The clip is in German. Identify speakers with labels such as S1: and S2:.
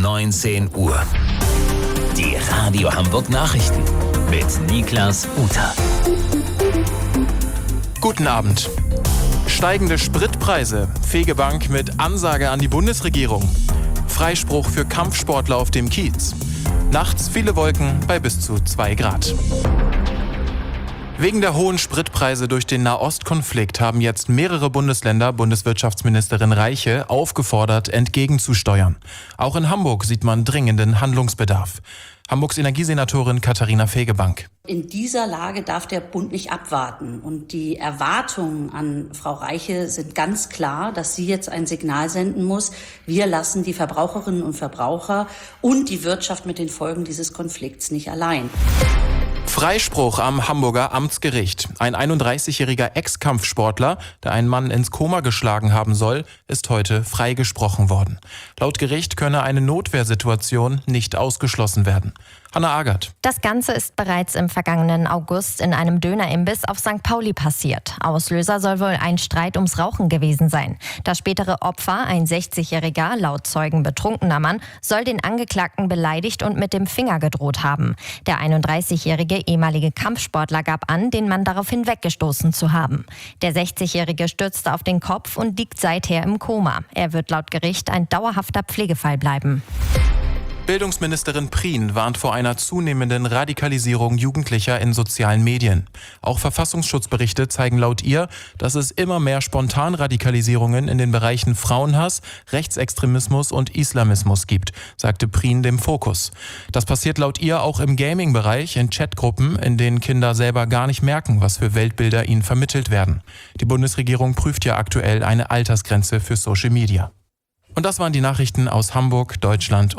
S1: 19 Uhr. Die Radio Hamburg Nachrichten mit Niklas Uter.
S2: Guten Abend. Steigende Spritpreise, Fegebank mit Ansage an die Bundesregierung. Freispruch für Kampfsportler auf dem Kiez. Nachts viele Wolken bei bis zu 2 Grad. Wegen der hohen Spritpreise durch den Nahostkonflikt haben jetzt mehrere Bundesländer Bundeswirtschaftsministerin Reiche aufgefordert, entgegenzusteuern. Auch in Hamburg sieht man dringenden Handlungsbedarf. Hamburgs Energiesenatorin Katharina Fegebank.
S3: In dieser Lage darf der Bund nicht abwarten. Und die Erwartungen an Frau Reiche sind ganz klar, dass sie jetzt ein Signal senden muss. Wir lassen die Verbraucherinnen und Verbraucher und die Wirtschaft mit den Folgen dieses Konflikts nicht allein.
S2: Freispruch am Hamburger Amtsgericht. Ein 31-jähriger Ex-Kampfsportler, der einen Mann ins Koma geschlagen haben soll, ist heute freigesprochen worden. Laut Gericht könne eine Notwehrsituation nicht ausgeschlossen werden. Hanna Agert.
S4: Das Ganze ist bereits im vergangenen August in einem Dönerimbiss auf St. Pauli passiert. Auslöser soll wohl ein Streit ums Rauchen gewesen sein. Das spätere Opfer, ein 60-jähriger, laut Zeugen betrunkener Mann, soll den Angeklagten beleidigt und mit dem Finger gedroht haben. Der 31-jährige ehemalige Kampfsportler gab an, den Mann daraufhin weggestoßen zu haben. Der 60-jährige stürzte auf den Kopf und liegt seither im Koma. Er wird laut Gericht ein dauerhafter Pflegefall bleiben.
S2: Bildungsministerin Prien warnt vor einer zunehmenden Radikalisierung Jugendlicher in sozialen Medien. Auch Verfassungsschutzberichte zeigen laut ihr, dass es immer mehr Spontanradikalisierungen in den Bereichen Frauenhass, Rechtsextremismus und Islamismus gibt, sagte Prien dem Fokus. Das passiert laut ihr auch im Gaming-Bereich, in Chatgruppen, in denen Kinder selber gar nicht merken, was für Weltbilder ihnen vermittelt werden. Die Bundesregierung prüft ja aktuell eine Altersgrenze für Social Media. Und das waren die Nachrichten aus Hamburg, Deutschland